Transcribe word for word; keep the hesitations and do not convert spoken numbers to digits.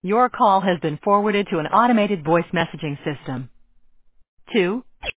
Your call has been forwarded to an automated voice messaging system. two